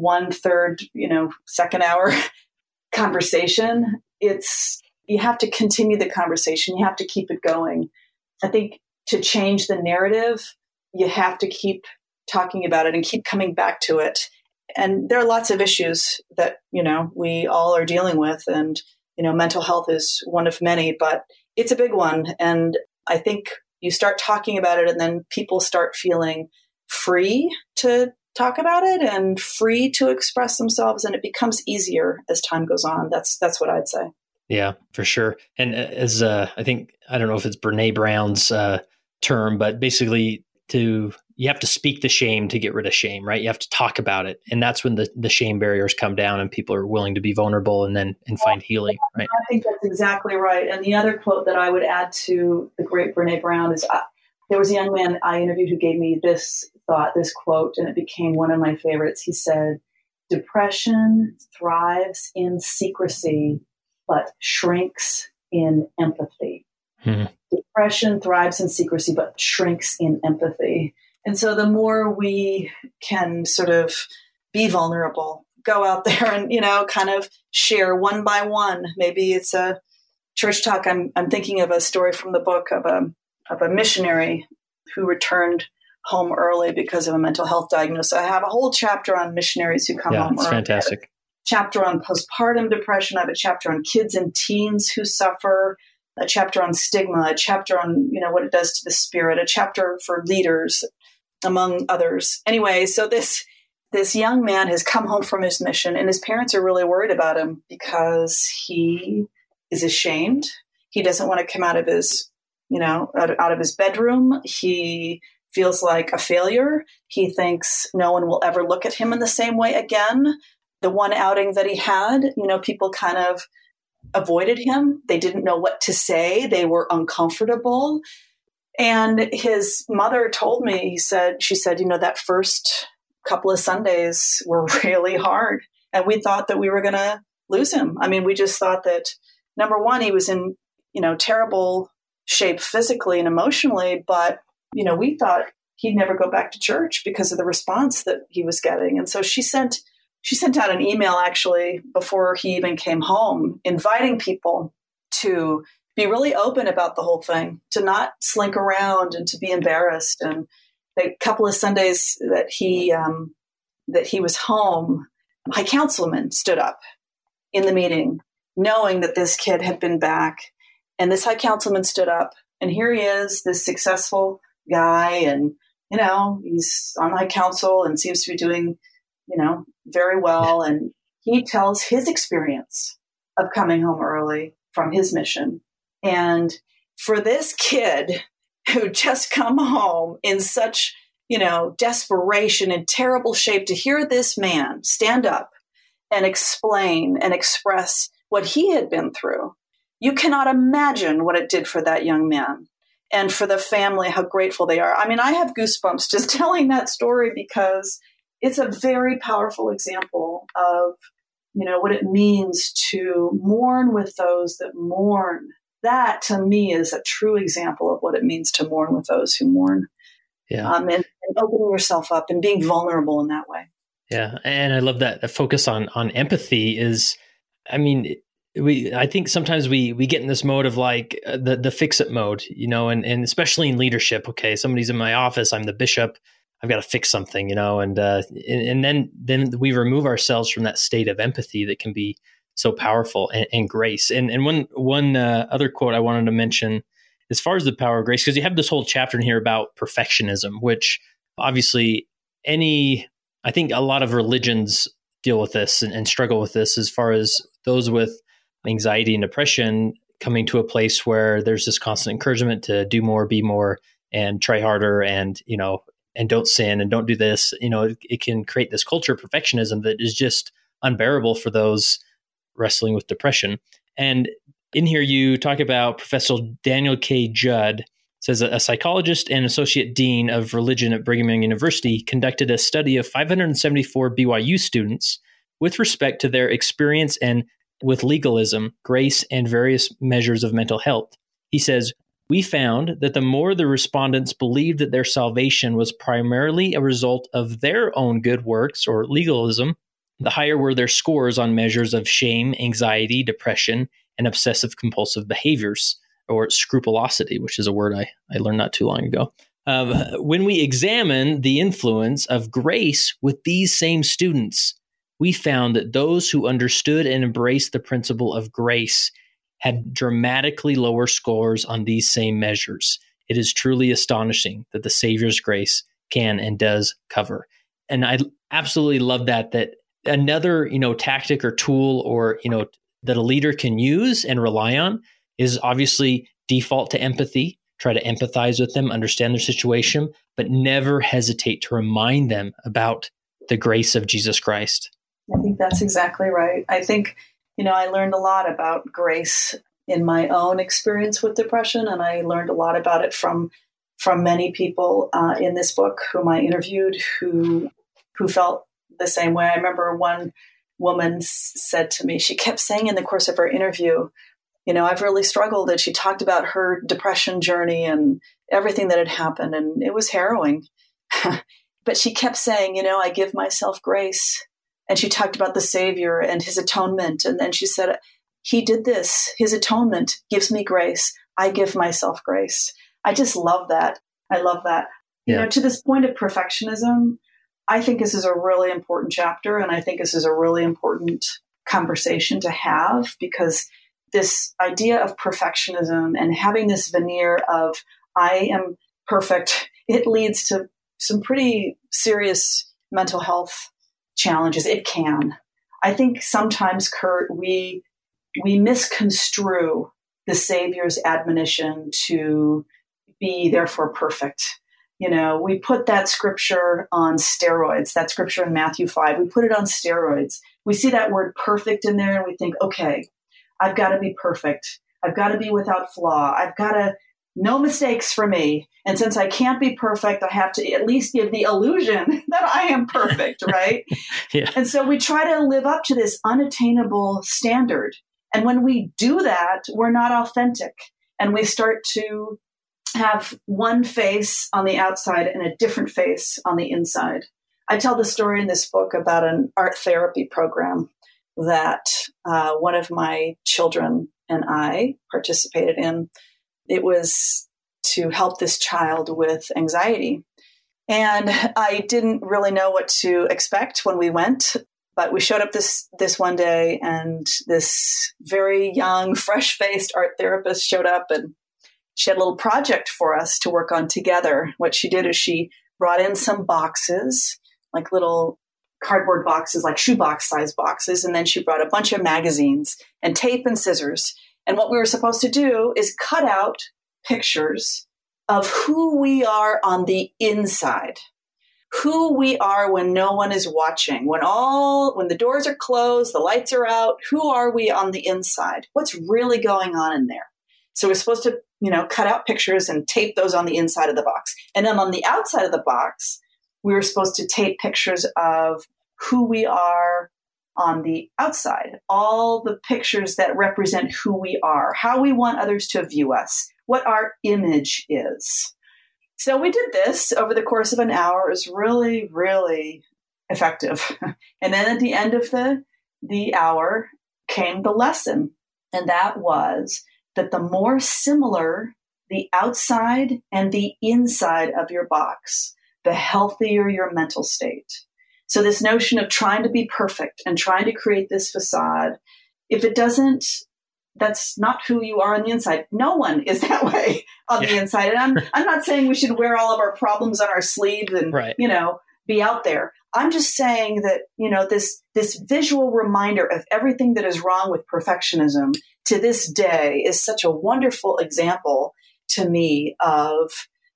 1/3, second hour conversation. You have to continue the conversation. You have to keep it going. I think to change the narrative, you have to keep talking about it and keep coming back to it. And there are lots of issues that, we all are dealing with. And, mental health is one of many, but it's a big one. And I think you start talking about it and then people start feeling free to talk about it and free to express themselves. And it becomes easier as time goes on. That's what I'd say. Yeah, for sure. And as I don't know if it's Brene Brown's term, but basically you have to speak the shame to get rid of shame, right? You have to talk about it. And that's when the shame barriers come down and people are willing to be vulnerable and find healing, right? I think that's exactly right. And the other quote that I would add to the great Brene Brown is, there was a young man I interviewed who gave me this quote, and it became one of my favorites. He said, "Depression thrives in secrecy, but shrinks in empathy." Mm-hmm. Depression thrives in secrecy, but shrinks in empathy. And so the more we can sort of be vulnerable, go out there and, kind of share one by one. Maybe it's a church talk. I'm thinking of a story from the book of a missionary who returned home early because of a mental health diagnosis. I have a whole chapter on missionaries who come home early. Fantastic. Chapter on postpartum depression. I have a chapter on kids and teens who suffer, a chapter on stigma, a chapter on, what it does to the spirit, a chapter for leaders, among others. Anyway, so this young man has come home from his mission and his parents are really worried about him because he is ashamed. He doesn't want to come out of his, out of his bedroom. He feels like a failure. He thinks no one will ever look at him in the same way again. The one outing that he had, people kind of avoided him. They didn't know what to say. They were uncomfortable. And his mother told me, she said, that first couple of Sundays were really hard. And we thought that we were going to lose him. I mean, we just thought that, number one, he was in, terrible shape physically and emotionally, but, we thought he'd never go back to church because of the response that he was getting. And so she sent out an email actually before he even came home, inviting people to be really open about the whole thing, to not slink around and to be embarrassed. And the couple of Sundays that he was home, my councilman stood up in the meeting, knowing that this kid had been back. And this high councilman stood up, and here he is, this successful guy, and he's on high council and seems to be doing very well. And he tells his experience of coming home early from his mission. And for this kid who just come home in such, desperation and terrible shape, to hear this man stand up and explain and express what he had been through, you cannot imagine what it did for that young man and for the family, how grateful they are. I mean, I have goosebumps just telling that story because it's a very powerful example of, what it means to mourn with those that mourn. That, to me, is a true example of what it means to mourn with those who mourn. Yeah. And opening yourself up and being vulnerable in that way. Yeah. And I love that. The focus on empathy is, I think sometimes we get in this mode of like the fix it mode, and especially in leadership. Okay, somebody's in my office, I'm the bishop, I've got to fix something, and then we remove ourselves from that state of empathy that can be so powerful, and grace. And one other quote I wanted to mention as far as the power of grace, because you have this whole chapter in here about perfectionism, which obviously I think a lot of religions deal with this and struggle with this, as far as those with anxiety and depression coming to a place where there's this constant encouragement to do more, be more, and try harder, and and don't sin and don't do this. It can create this culture of perfectionism that is just unbearable for those wrestling with depression. And in here, you talk about Professor Daniel K. Judd, says a psychologist and associate dean of religion at Brigham Young University conducted a study of 574 BYU students with respect to their experience and with legalism, grace, and various measures of mental health. He says, "We found that the more the respondents believed that their salvation was primarily a result of their own good works or legalism, the higher were their scores on measures of shame, anxiety, depression, and obsessive compulsive behaviors, or scrupulosity," which is a word I learned not too long ago. When we examine the influence of grace with these same students, we found that those who understood and embraced the principle of grace had dramatically lower scores on these same measures. It is truly astonishing that the Savior's grace can and does cover. And I absolutely love that another, tactic or tool or, that a leader can use and rely on is obviously default to empathy, try to empathize with them, understand their situation, but never hesitate to remind them about the grace of Jesus Christ. I think that's exactly right. I think, I learned a lot about grace in my own experience with depression, and I learned a lot about it from many people in this book whom I interviewed who felt the same way. I remember one woman said to me, she kept saying in the course of our interview, I've really struggled. And she talked about her depression journey and everything that had happened, and it was harrowing. But she kept saying, I give myself grace. And she talked about the Savior and his atonement. And then she said, he did this. His atonement gives me grace. I give myself grace. I just love that. I love that. Yeah. To this point of perfectionism, I think this is a really important chapter. And I think this is a really important conversation to have, because this idea of perfectionism and having this veneer of I am perfect, it leads to some pretty serious mental health challenges. It can. I think sometimes, Kurt, we misconstrue the Savior's admonition to be therefore perfect. We put that scripture on steroids, that scripture in Matthew 5, we put it on steroids. We see that word perfect in there and we think, okay, I've got to be perfect. I've got to be without flaw. I've got to, no mistakes for me. And since I can't be perfect, I have to at least give the illusion that I am perfect, right? Yeah. And so we try to live up to this unattainable standard. And when we do that, we're not authentic. And we start to have one face on the outside and a different face on the inside. I tell the story in this book about an art therapy program that one of my children and I participated in. It was to help this child with anxiety. And I didn't really know what to expect when we went, but we showed up this one day and this very young, fresh-faced art therapist showed up and she had a little project for us to work on together. What she did is she brought in some boxes, like little cardboard boxes, like shoebox size boxes. And then she brought a bunch of magazines and tape and scissors. And what we were supposed to do is cut out pictures of who we are on the inside, who we are when no one is watching, when the doors are closed, the lights are out, who are we on the inside? What's really going on in there? So we're supposed to, cut out pictures and tape those on the inside of the box. And then on the outside of the box, we were supposed to tape pictures of who we are on the outside, all the pictures that represent who we are, how we want others to view us, what our image is. So we did this over the course of an hour. It was really, really effective. And then at the end of the hour came the lesson. And that was that the more similar the outside and the inside of your box, the healthier your mental state. So this notion of trying to be perfect and trying to create this facade, if it doesn't, that's not who you are on the inside. No one is that way on the inside. And I'm not saying we should wear all of our problems on our sleeve and, be out there. I'm just saying that, this visual reminder of everything that is wrong with perfectionism to this day is such a wonderful example to me of,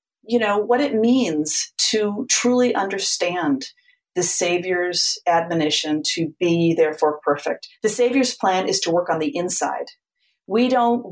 what it means to truly understand the Savior's admonition to be therefore perfect. The Savior's plan is to work on the inside. We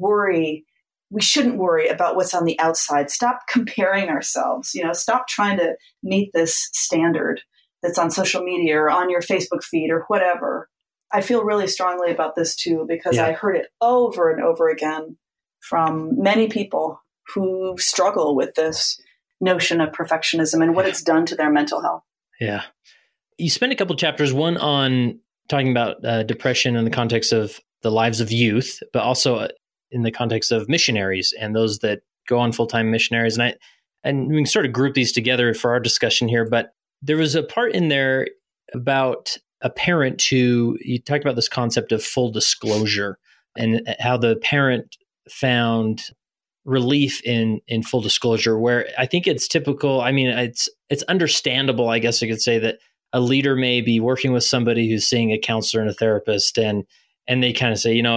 shouldn't worry about what's on the outside. Stop comparing ourselves, stop trying to meet this standard that's on social media or on your Facebook feed or whatever. I feel really strongly about this too, because I heard it over and over again from many people who struggle with this notion of perfectionism and what it's done to their mental health. Yeah. You spent a couple chapters, one on talking about depression in the context of the lives of youth, but also in the context of missionaries and those that go on full-time missionaries. And we can sort of group these together for our discussion here, but there was a part in there about a parent who, you talked about this concept of full disclosure and how the parent found relief in full disclosure, where I think it's typical. I mean, it's understandable, I guess I could say, that a leader may be working with somebody who's seeing a counselor and a therapist, and they kind of say,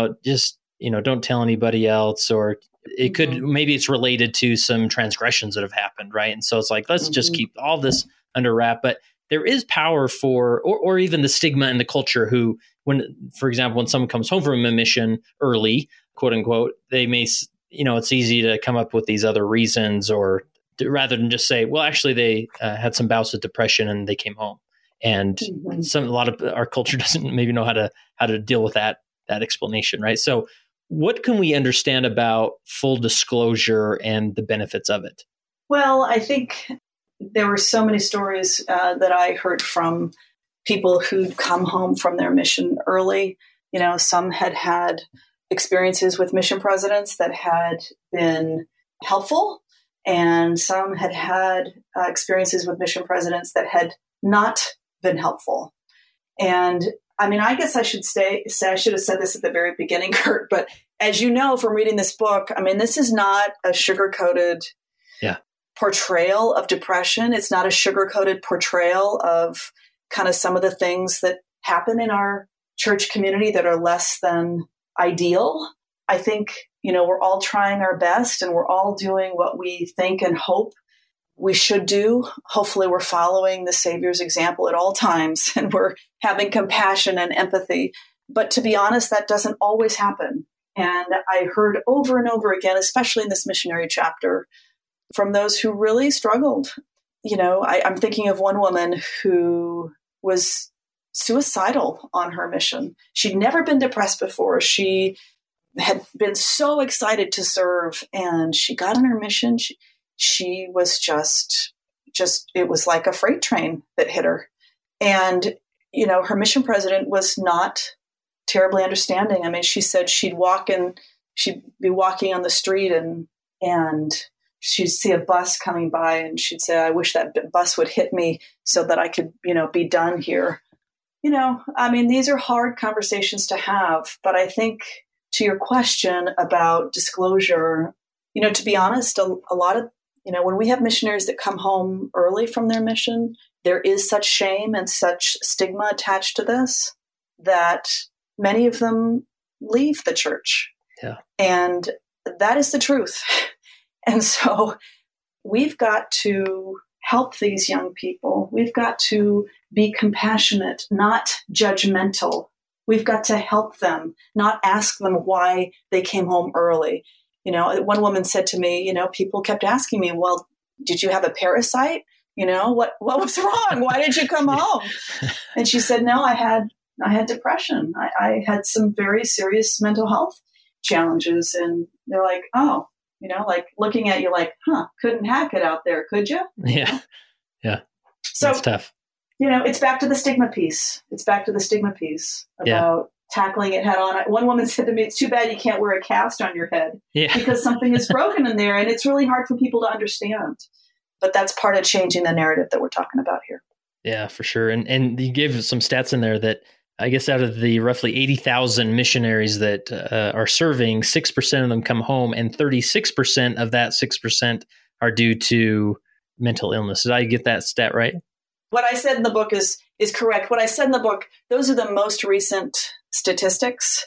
don't tell anybody else, or it could, maybe it's related to some transgressions that have happened, right? And so it's like, let's just keep all this under wrap. But there is power for, or even the stigma in the culture who, for example, when someone comes home from a mission early, quote unquote, they may, it's easy to come up with these other reasons, or rather than just say, well, actually they had some bouts with depression and they came home. And a lot of our culture doesn't maybe know how to deal with that explanation, right? So what can we understand about full disclosure and the benefits of it? Well, I think there were so many stories that I heard from people who'd come home from their mission early. Some had experiences with mission presidents that had been helpful, and some had experiences with mission presidents that had not been helpful. And I mean, I guess I should say I should have said this at the very beginning, Kurt, but as you know from reading this book, I mean, this is not a sugar-coated portrayal of depression. It's not a sugar-coated portrayal of kind of some of the things that happen in our church community that are less than ideal. I think, we're all trying our best and we're all doing what we think and hope we should do. Hopefully we're following the Savior's example at all times and we're having compassion and empathy. But to be honest, that doesn't always happen. And I heard over and over again, especially in this missionary chapter, from those who really struggled. I'm thinking of one woman who was suicidal on her mission. She'd never been depressed before. She had been so excited to serve, and she got on her mission. She was just it was like a freight train that hit her. And, her mission president was not terribly understanding. I mean, she said she'd be walking on the street and she'd see a bus coming by and she'd say, I wish that bus would hit me so that I could, be done here. These are hard conversations to have, but I think to your question about disclosure, to be honest, a lot of, when we have missionaries that come home early from their mission, there is such shame and such stigma attached to this that many of them leave the church. Yeah. And that is the truth. And so we've got to help these young people. We've got to be compassionate, not judgmental. We've got to help them, not ask them why they came home early. One woman said to me, people kept asking me, well, did you have a parasite? What was wrong? Why did you come home? And she said, no, I had depression. I had some very serious mental health challenges. And they're like, oh, like looking at you like, couldn't hack it out there, could you? Yeah. Yeah. So that's tough. It's back to the stigma piece. About tackling it head on. One woman said to me, it's too bad you can't wear a cast on your head because something is broken in there and it's really hard for people to understand. But that's part of changing the narrative that we're talking about here. Yeah, for sure. And you gave some stats in there that I guess out of the roughly 80,000 missionaries that are serving, 6% of them come home, and 36% of that 6% are due to mental illness. Did I get that stat right? What I said in the book is correct. What I said in the book, those are the most recent statistics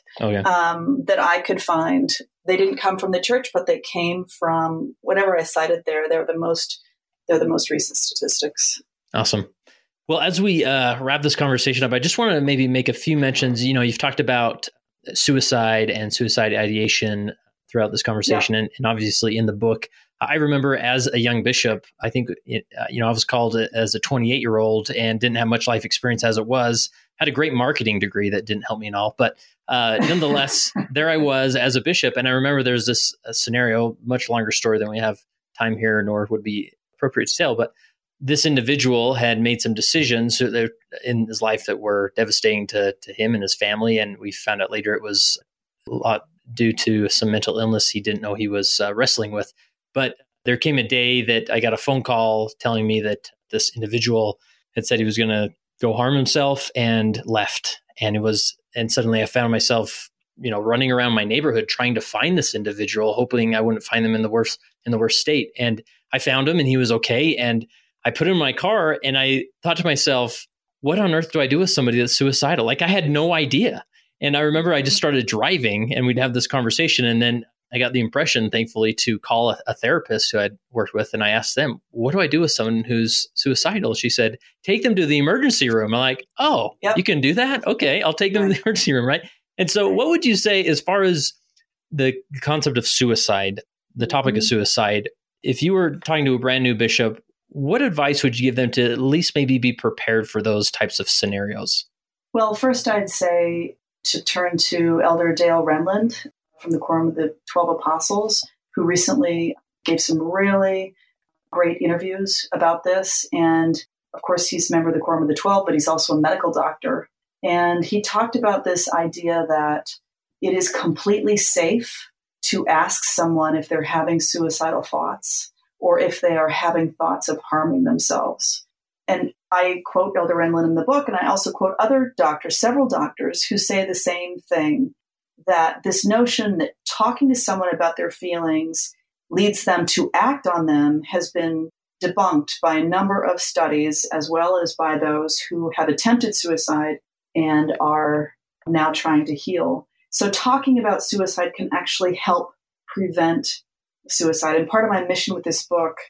that I could find. They didn't come from the church, but they came from whatever I cited there. They're the most recent statistics. Awesome. Well, as we wrap this conversation up, I just want to maybe make a few mentions. You've talked about suicide and suicide ideation throughout this conversation, and obviously in the book. I remember as a young bishop, I think, I was called as a 28-year-old and didn't have much life experience as it was, had a great marketing degree that didn't help me at all. But nonetheless, there I was as a bishop. And I remember there's this scenario, much longer story than we have time here, nor would be appropriate to tell. But this individual had made some decisions in his life that were devastating to him and his family. And we found out later it was a lot due to some mental illness he didn't know he was wrestling with. But there came a day that I got a phone call telling me that this individual had said he was going to go harm himself and left. And suddenly I found myself, running around my neighborhood trying to find this individual, hoping I wouldn't find them in the worst state. And I found him and he was okay. And I put him in my car and I thought to myself, what on earth do I do with somebody that's suicidal? Like I had no idea. And I remember I just started driving and we'd have this conversation. And then I got the impression, thankfully, to call a therapist who I'd worked with. And I asked them, what do I do with someone who's suicidal? She said, take them to the emergency room. I'm like, oh, You can do that? Okay, I'll take them to the emergency room, right? And so what would you say as far as the concept of suicide, the topic of suicide, if you were talking to a brand new bishop, what advice would you give them to at least maybe be prepared for those types of scenarios? Well, first I'd say to turn to Elder Dale Renlund from the Quorum of the 12 Apostles, who recently gave some really great interviews about this. And of course, he's a member of the Quorum of the 12, but he's also a medical doctor. And he talked about this idea that it is completely safe to ask someone if they're having suicidal thoughts or if they are having thoughts of harming themselves. And I quote Elder Renlund in the book, and I also quote other doctors, several doctors, who say the same thing, that this notion that talking to someone about their feelings leads them to act on them has been debunked by a number of studies, as well as by those who have attempted suicide and are now trying to heal. So talking about suicide can actually help prevent suicide. And part of my mission with this book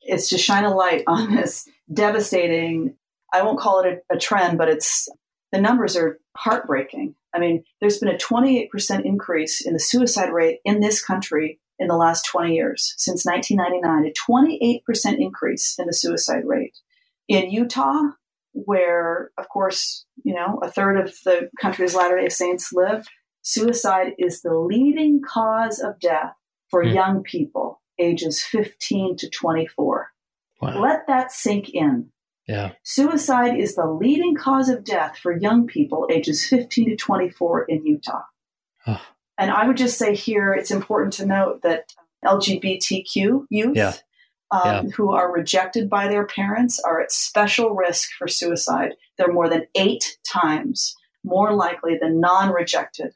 it's to shine a light on this devastating, I won't call it a trend, but the numbers are heartbreaking. I mean, there's been a 28% increase in the suicide rate in this country in the last 20 years, since 1999, a 28% increase in the suicide rate. In Utah, where, of course, a third of the country's Latter-day Saints live, suicide is the leading cause of death for young people ages 15 to 24. Wow. Let that sink in. Yeah. Suicide is the leading cause of death for young people ages 15 to 24 in Utah. Oh. And I would just say here, it's important to note that LGBTQ youth who are rejected by their parents are at special risk for suicide. They're more than 8 times more likely than non-rejected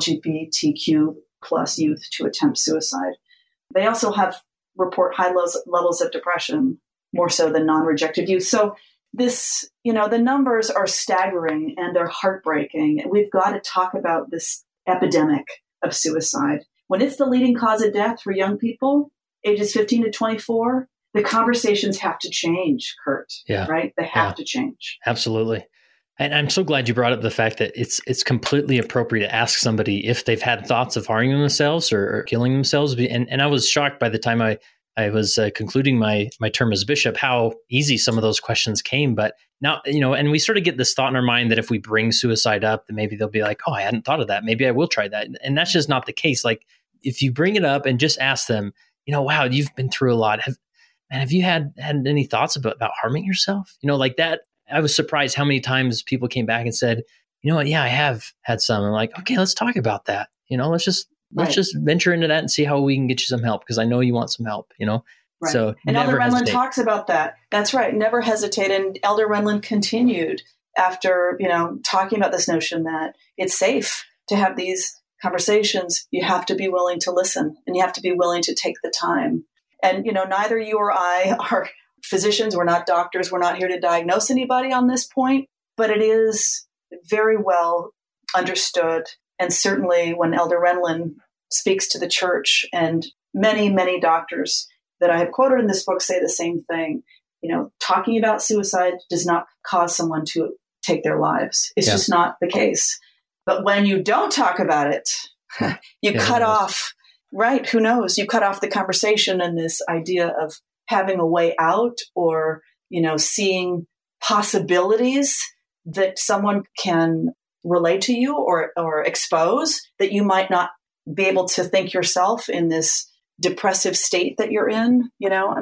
LGBTQ plus youth to attempt suicide. They also report high levels of depression, more so than non-rejected youth. So this, the numbers are staggering and they're heartbreaking. We've got to talk about this epidemic of suicide. When it's the leading cause of death for young people, ages 15 to 24, the conversations have to change, Kurt. Yeah. Right? They have to change. Absolutely. And I'm so glad you brought up the fact that it's completely appropriate to ask somebody if they've had thoughts of harming themselves or killing themselves. And I was shocked by the time I was concluding my term as bishop, how easy some of those questions came. But now, and we sort of get this thought in our mind that if we bring suicide up, then maybe they'll be like, oh, I hadn't thought of that. Maybe I will try that. And that's just not the case. Like if you bring it up and just ask them, wow, you've been through a lot. Have you had any thoughts about harming yourself? Like that. I was surprised how many times people came back and said, you know what? Yeah, I have had some. I'm like, okay, let's talk about that. Let's just venture into that and see how we can get you some help, because I know you want some help, Right. So and Elder Renlund talks about that. That's right. Never hesitate. And Elder Renlund continued after, talking about this notion that it's safe to have these conversations. You have to be willing to listen and you have to be willing to take the time. And, neither you or I are physicians. We're not doctors. We're not here to diagnose anybody on this point, but it is very well understood. And certainly when Elder Renlund speaks to the church, and many, many doctors that I have quoted in this book say the same thing, talking about suicide does not cause someone to take their lives. It's just not the case. But when you don't talk about it, you cut off, right? Who knows? You cut off the conversation and this idea of having a way out, or, seeing possibilities that someone can relate to you or expose that you might not be able to think yourself in this depressive state that you're in.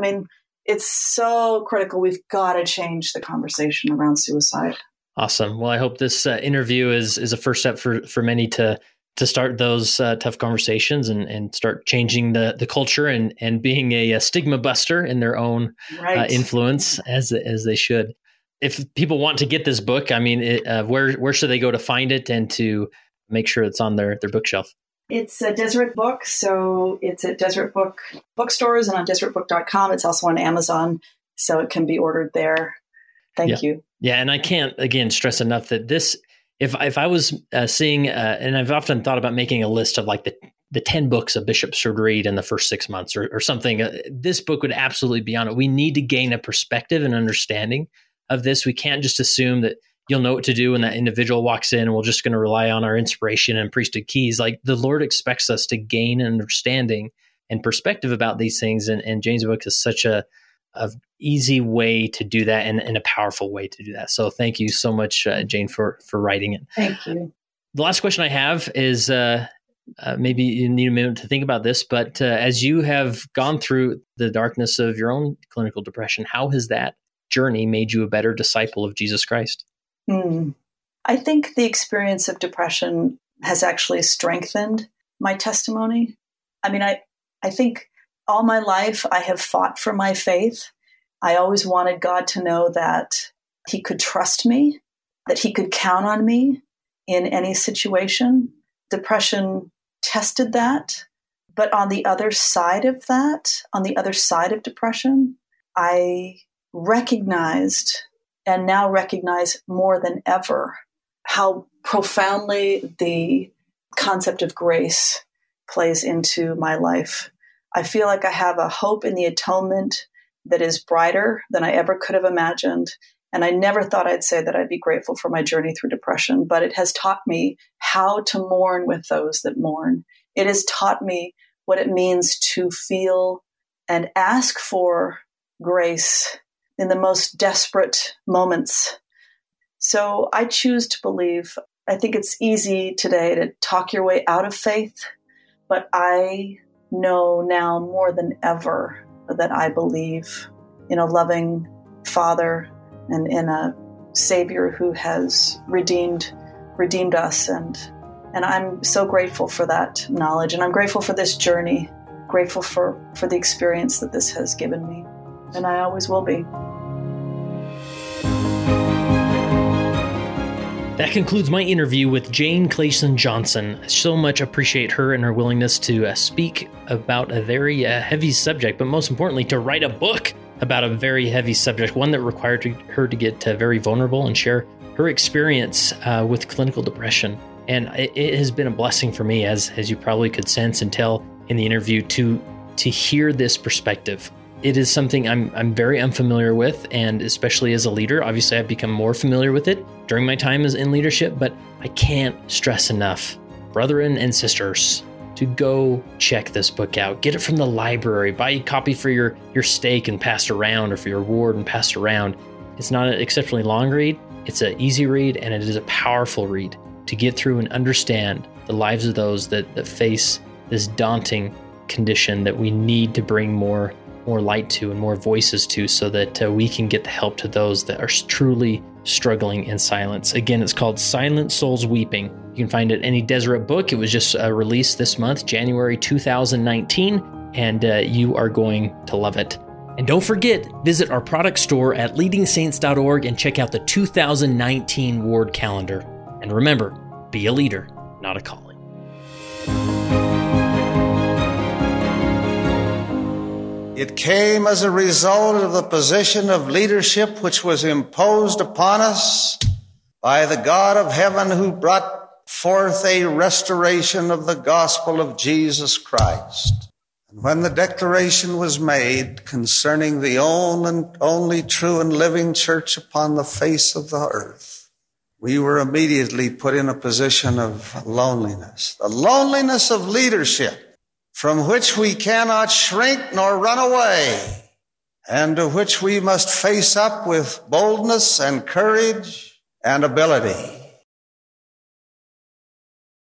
It's so critical. We've got to change the conversation around suicide. Awesome. Well, I hope this interview is a first step for many to start those tough conversations and start changing the culture and being a stigma buster in their own influence as they should. If people want to get this book, where should they go to find it and to make sure it's on their bookshelf? It's a Deseret Book, so it's at Deseret Book bookstores and on DeseretBook.com. It's also on Amazon, so it can be ordered there. Thank you. Yeah, and I can't, again, stress enough that this, if I was seeing, and I've often thought about making a list of like the 10 books a bishop should read in the first 6 months or something, this book would absolutely be on it. We need to gain a perspective and understanding of this. We can't just assume that you'll know what to do when that individual walks in and we're just going to rely on our inspiration and priesthood keys. Like the Lord expects us to gain an understanding and perspective about these things. And Jane's book is such a easy way to do that and a powerful way to do that. So thank you so much, Jane, for writing it. Thank you. The last question I have is maybe you need a minute to think about this, but as you have gone through the darkness of your own clinical depression, how has that journey made you a better disciple of Jesus Christ? I think the experience of depression has actually strengthened my testimony. I think all my life I have fought for my faith. I always wanted God to know that he could trust me, that he could count on me in any situation. Depression tested that. But on the other side of that, on the other side of depression, I recognized and now recognize more than ever how profoundly the concept of grace plays into my life. I feel like I have a hope in the atonement that is brighter than I ever could have imagined. And I never thought I'd say that I'd be grateful for my journey through depression, but it has taught me how to mourn with those that mourn. It has taught me what it means to feel and ask for grace in the most desperate moments. So I choose to believe. I think it's easy today to talk your way out of faith, but I know now more than ever that I believe in a loving Father and in a Savior who has redeemed us. And I'm so grateful for that knowledge. And I'm grateful for this journey, grateful for the experience that this has given me. And I always will be. That concludes my interview with Jane Clayson Johnson. I so much appreciate her and her willingness to speak about a very heavy subject, but most importantly, to write a book about a very heavy subject, one that required her to get very vulnerable and share her experience with clinical depression. And it has been a blessing for me, as you probably could sense and tell in the interview, to hear this perspective. It is something I'm very unfamiliar with, and especially as a leader. Obviously, I've become more familiar with it during my time in leadership, but I can't stress enough, brethren and sisters, to go check this book out. Get it from the library. Buy a copy for your stake and pass it around, or for your ward and pass it around. It's not an exceptionally long read. It's an easy read, and it is a powerful read to get through and understand the lives of those that face this daunting condition that we need to bring more light to and more voices to, so that we can get the help to those that are truly struggling in silence. Again, it's called Silent Souls Weeping. You can find it at any Deseret book. It was just released this month, January 2019, and you are going to love it. And don't forget, visit our product store at leadingsaints.org and check out the 2019 Ward Calendar. And remember, be a leader, not a calling. It came as a result of the position of leadership which was imposed upon us by the God of heaven, who brought forth a restoration of the gospel of Jesus Christ. And when the declaration was made concerning the only true and living church upon the face of the earth, we were immediately put in a position of loneliness, the loneliness of leadership, from which we cannot shrink nor run away, and to which we must face up with boldness and courage and ability.